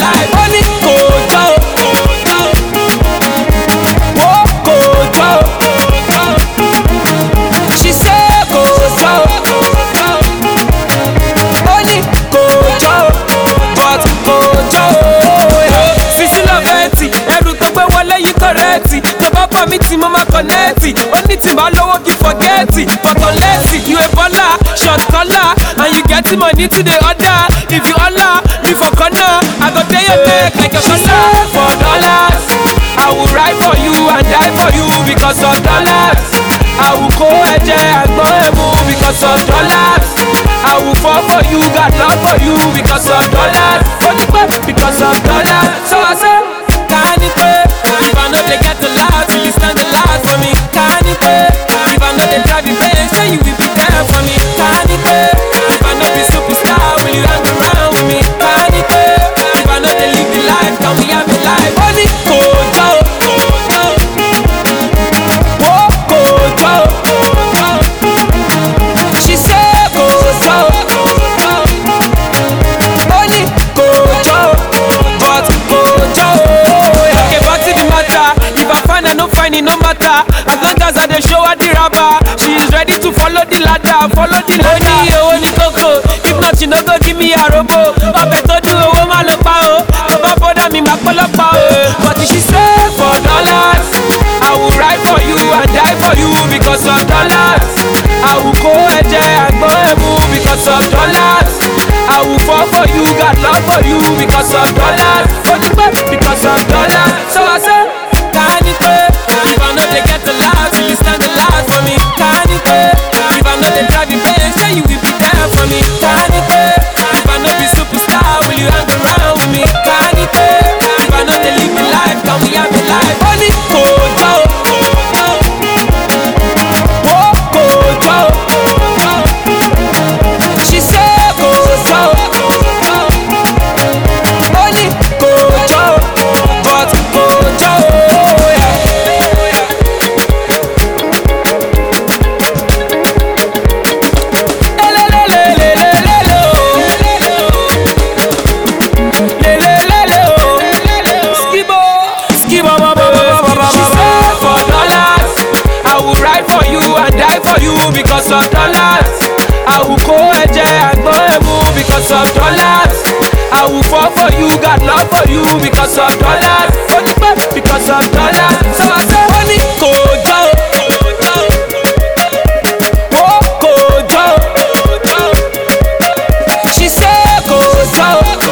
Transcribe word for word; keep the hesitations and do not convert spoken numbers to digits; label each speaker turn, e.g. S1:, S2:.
S1: life. Only Kojo, oh Kojo. She said Kojo, only Kojo, but Kojo. Fisi lọ fẹ́ẹ̀tì, ẹrù tó gbé wọlé yìí kọ̀rẹ́ẹ̀tì. Tó bá bá mi tí mo máa kọ̀nẹ́ẹ̀tì. Ó ní tí màá lówó kí fọ̀gẹ́ẹ̀tì. But unless you a baller, short collar, and you get money to the order. If you holler, me for corner, I go tell your neck like a collar. For dollars, I will ride for you and die for you because of dollars. I will go ẹ̀jẹ̀ àgbọ̀n ẹ̀mú because of dollars. I will fall for you, got love for you because of dollars. Only because of dollars. So I say, can it pay? If I know they get the last, will you stand the last for me? Can it pay? If I know they drive the bench, then you will be there for me. Can it pay? If I know be superstar, will you hang around with me? Can it pay? If I know they live the life, tell me I'm the life. Only Kojo, oh Kojo. She said Kojo, only Kojo, but Kojo. Okay, but it matter. If I find her, no find it, no matter. As long as I dey show her the rubber, she is ready to follow the ladder, follow the ladder. Only you, only Coco. If not, you no go give me a robo. Papa told you, oh my love, oh. Papa bother me, my color, oh. But she said for dollars, I will ride for you and die for you because of dollars. I will go ẹ̀jẹ̀ àgbọ̀n ẹ̀mú because of dollars. I will fall for you, got love for you because of dollars. Only because of dollars. So I say, can it pay? If I know they get the last, will you stand the last for me? Can it pay? If I know they drive the bench, then you will be there for me. Can it pay? If I know be superstar, will you hang around with me? Can it pay? If I know they live the life, tell me I'm the life. Only Kojo, oh Kojo. She said Kojo, only Kojo, but Kojo. Because of dollars, I will go ẹ̀jẹ̀ àgbọ̀n ẹ̀mú because of dollars. I will fall for you, got love for you because of dollars. Only because of dollars. So I say, only Kojo, oh Kojo. She said Kojo.